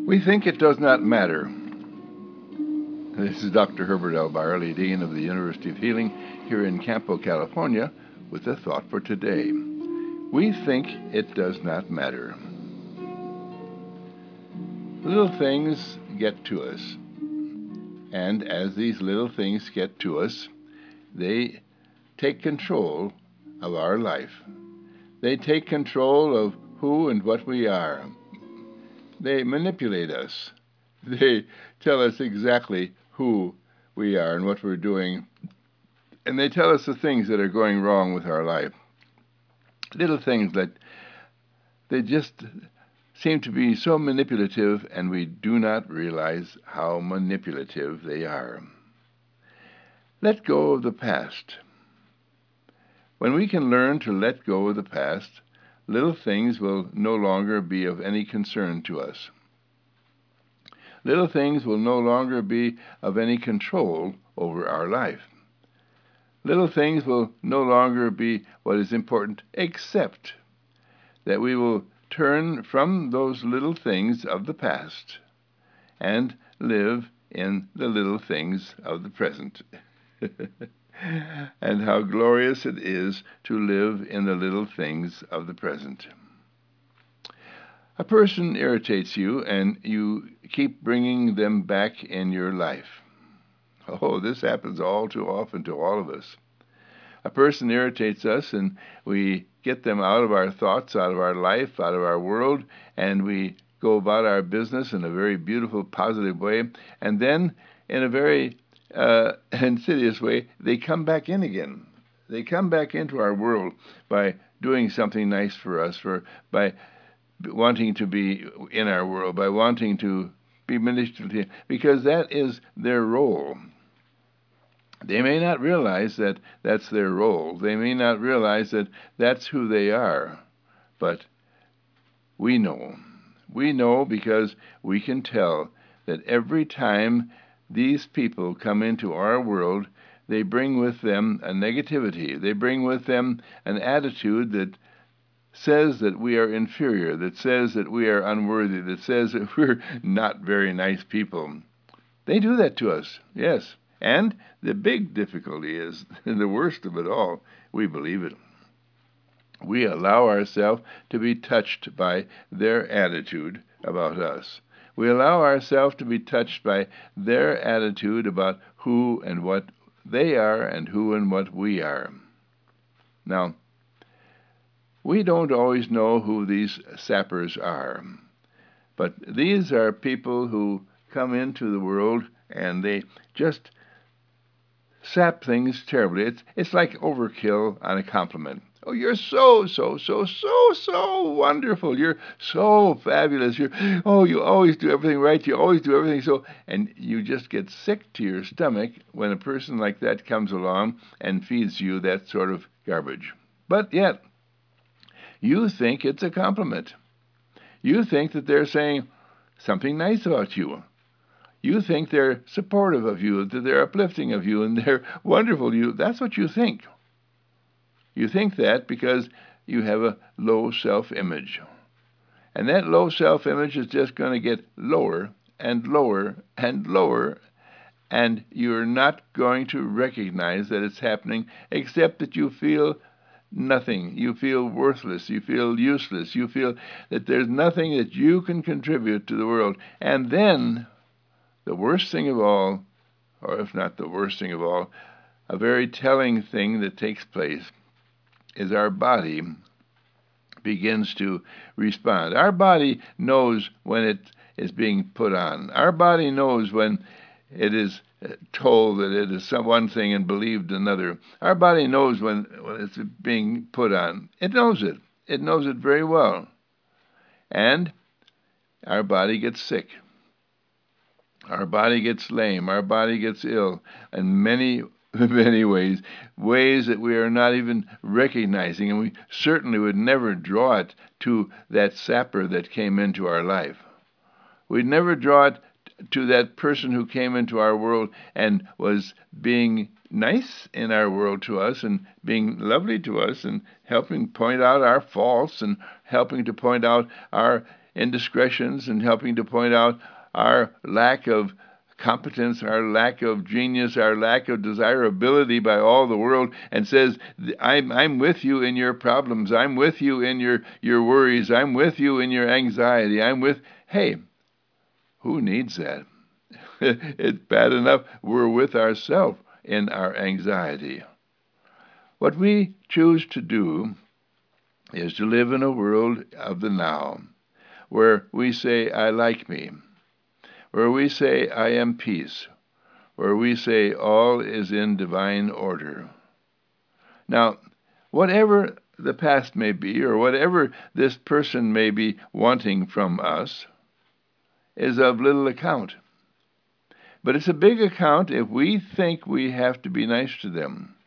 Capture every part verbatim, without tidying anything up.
We think it does not matter. This is Doctor Herbert L. Byerly, Dean of the University of Healing here in Campo, California, with a thought for today. We think it does not matter. Little things get to us, and as these little things get to us, they take control of our life. They take control of who and what we are. They manipulate us. They tell us exactly who we are and what we're doing. And they tell us the things that are going wrong with our life. Little things that they just seem to be so manipulative, and we do not realize how manipulative they are. Let go of the past. When we can learn to let go of the past, little things will no longer be of any concern to us. Little things will no longer be of any control over our life. Little things will no longer be what is important, except that we will turn from those little things of the past and live in the little things of the present. And how glorious it is to live in the little things of the present. A person irritates you, and you keep bringing them back in your life. Oh, this happens all too often to all of us. A person irritates us, and we get them out of our thoughts, out of our life, out of our world, and we go about our business in a very beautiful, positive way, and then in a very uh, insidious way, they come back in again. They come back into our world by doing something nice for us, for by wanting to be in our world, by wanting to be manipulative, because that is their role. They may not realize that that's their role. They may not realize that that's who they are. But we know. We know because we can tell that every time these people come into our world, they bring with them a negativity. They bring with them an attitude that says that we are inferior, that says that we are unworthy, that says that we're not very nice people. They do that to us, yes. And the big difficulty is, the worst of it all, we believe it. We allow ourselves to be touched by their attitude about us. We allow ourselves to be touched by their attitude about who and what they are and who and what we are. Now, we don't always know who these sappers are, but these are people who come into the world and they just sap things terribly. It's, it's like overkill on a compliment. Oh, you're so, so, so, so, so wonderful. You're so fabulous. You're, oh, you always do everything right. You always do everything so. And you just get sick to your stomach when a person like that comes along and feeds you that sort of garbage. But yet, you think it's a compliment. You think that they're saying something nice about you. You think they're supportive of you, that they're uplifting of you, and they're wonderful to you. That's what you think. You think that because you have a low self-image. And that low self-image is just going to get lower and lower and lower, and you're not going to recognize that it's happening, except that you feel nothing. You feel worthless. You feel useless. You feel that there's nothing that you can contribute to the world. And then, the worst thing of all, or if not the worst thing of all, a very telling thing that takes place is our body begins to respond. Our body knows when it is being put on. Our body knows when it is told that it is some one thing and believed another. Our body knows when, when it's being put on. It knows it. It knows it very well. And our body gets sick. Our body gets lame. Our body gets ill in many, many ways, ways that we are not even recognizing, and we certainly would never draw it to that sapper that came into our life. We'd never draw it to that person who came into our world and was being nice in our world to us and being lovely to us and helping point out our faults and helping to point out our indiscretions and helping to point out our lack of competence, our lack of genius, our lack of desirability by all the world, and says, I'm, I'm with you in your problems. I'm with you in your, your worries. I'm with you in your anxiety. I'm with, hey, who needs that? It's bad enough we're with ourselves in our anxiety. What we choose to do is to live in a world of the now, where we say, I like me, where we say, I am peace, where we say, all is in divine order. Now, whatever the past may be, or whatever this person may be wanting from us, is of little account. But it's a big account if we think we have to be nice to them.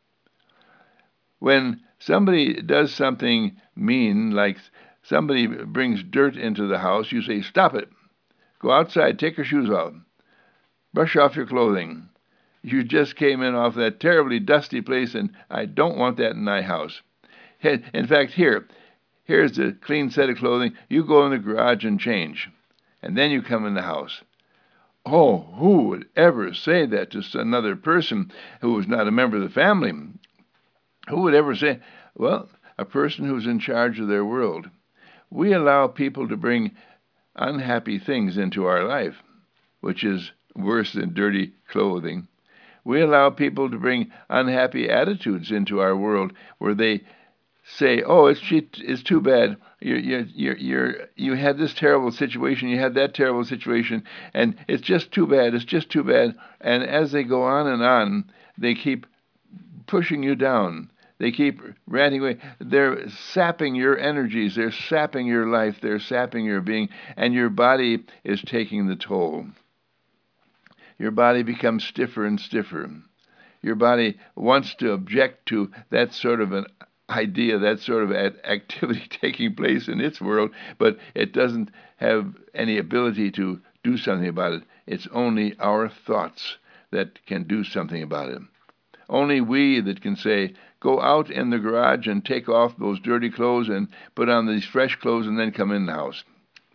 When somebody does something mean, like somebody brings dirt into the house, you say, stop it. Go outside, take your shoes off. Brush off your clothing. You just came in off that terribly dusty place, and I don't want that in my house. In fact, here, here's a clean set of clothing. You go in the garage and change, and then you come in the house. Oh, who would ever say that to another person who was not a member of the family? Who would ever say, well, a person who's in charge of their world? We allow people to bring unhappy things into our life, which is worse than dirty clothing. We allow people to bring unhappy attitudes into our world, where they say, oh, it's, it's too bad. You you you you you had this terrible situation, you had that terrible situation, and it's just too bad, it's just too bad. And as they go on and on, they keep pushing you down. They keep ranting away. They're sapping your energies. They're sapping your life. They're sapping your being, and your body is taking the toll. Your body becomes stiffer and stiffer. Your body wants to object to that sort of an idea, that sort of activity taking place in its world, but it doesn't have any ability to do something about it. It's only our thoughts that can do something about it. Only we that can say, go out in the garage and take off those dirty clothes and put on these fresh clothes and then come in the house.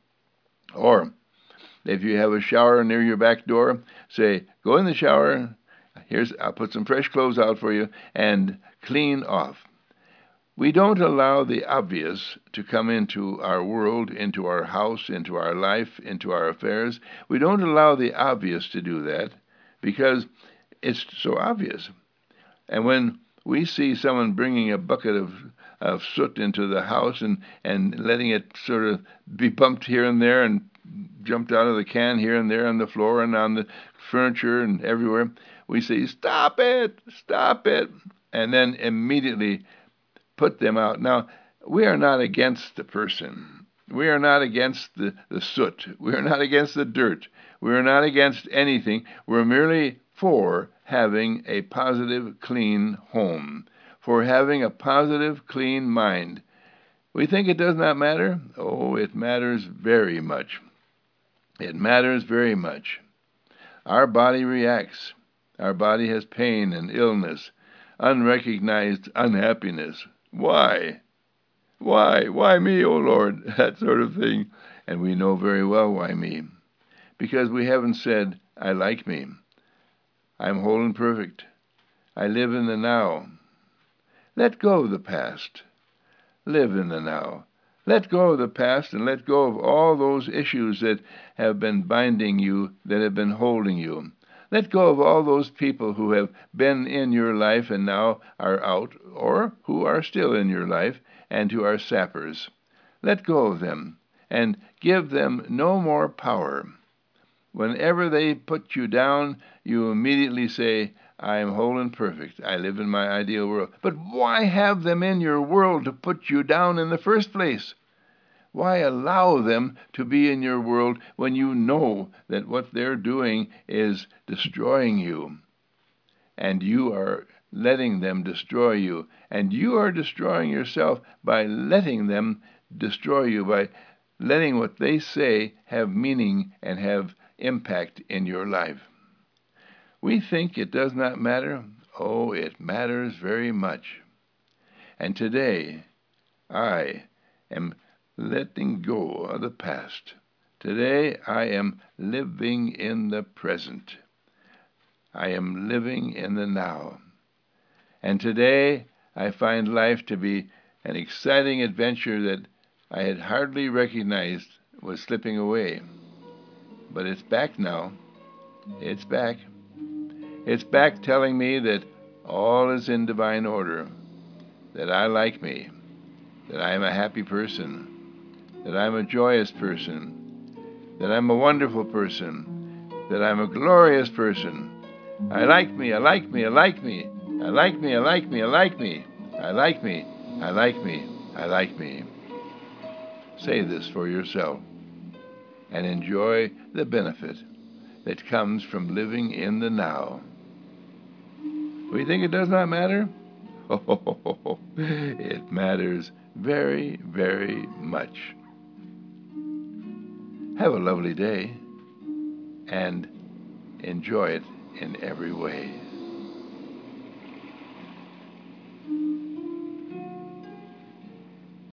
Or, if you have a shower near your back door, say, go in the shower, here's, I'll put some fresh clothes out for you, and clean off. We don't allow the obvious to come into our world, into our house, into our life, into our affairs. We don't allow the obvious to do that because it's so obvious. And when we see someone bringing a bucket of, of soot into the house and, and letting it sort of be bumped here and there and jumped out of the can here and there on the floor and on the furniture and everywhere, we say, stop it, stop it, and then immediately put them out. Now, we are not against the person. We are not against the, the soot. We are not against the dirt. We are not against anything. We're merely for having a positive, clean home, for having a positive, clean mind. We think it does not matter? Oh, it matters very much. It matters very much. Our body reacts. Our body has pain and illness, unrecognized unhappiness. Why? Why? Why me, O Lord? That sort of thing. And we know very well why me. Because we haven't said, I like me. I'm whole and perfect. I live in the now. Let go of the past. Live in the now. Let go of the past and let go of all those issues that have been binding you, that have been holding you. Let go of all those people who have been in your life and now are out, or who are still in your life and who are sappers. Let go of them and give them no more power. Whenever they put you down, you immediately say, I am whole and perfect. I live in my ideal world. But why have them in your world to put you down in the first place? Why allow them to be in your world when you know that what they're doing is destroying you? And you are letting them destroy you. And you are destroying yourself by letting them destroy you, by letting what they say have meaning and have impact in your life. We think it does not matter. Oh, it matters very much. And today, I am letting go of the past. Today I am living in the present. I am living in the now. And today I find life to be an exciting adventure that I had hardly recognized was slipping away. But it's back now. It's back. It's back telling me that all is in divine order, that I like me, that I am a happy person, that I'm a joyous person, that I'm a wonderful person, that I'm a glorious person. I like me, I like me, I like me, I like me, I like me, I like me, I like me, I like me, I like me. Say this for yourself and enjoy the benefit that comes from living in the now. We think it does not matter? Oh, it matters very, very much. Have a lovely day and enjoy it in every way.